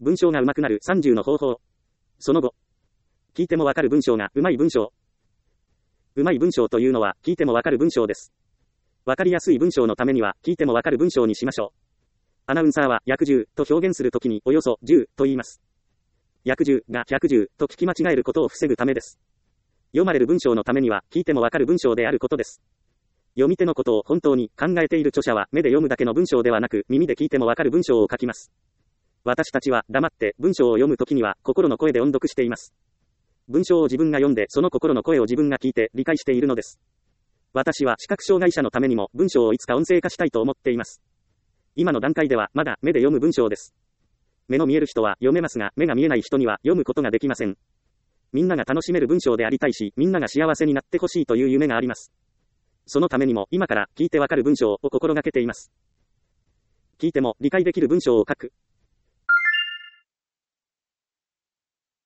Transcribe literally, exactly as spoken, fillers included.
文章が上手くなるさんじゅうの方法。その後。聞いてもわかる文章が上手い文章。上手い文章というのは聞いてもわかる文章です。わかりやすい文章のためには聞いてもわかる文章にしましょう。アナウンサーは約じゅうと表現するときにおよそじゅうと言います。約じゅうがひゃくじゅうと聞き間違えることを防ぐためです。読まれる文章のためには聞いてもわかる文章であることです。読み手のことを本当に考えている著者は目で読むだけの文章ではなく耳で聞いてもわかる文章を書きます。私たちは黙って文章を読むときには心の声で音読しています。文章を自分が読んでその心の声を自分が聞いて理解しているのです。私は視覚障害者のためにも文章をいつか音声化したいと思っています。今の段階ではまだ目で読む文章です。目の見える人は読めますが目が見えない人には読むことができません。みんなが楽しめる文章でありたいしみんなが幸せになってほしいという夢があります。そのためにも今から聞いてわかる文章を心がけています。聞いても理解できる文章を書く。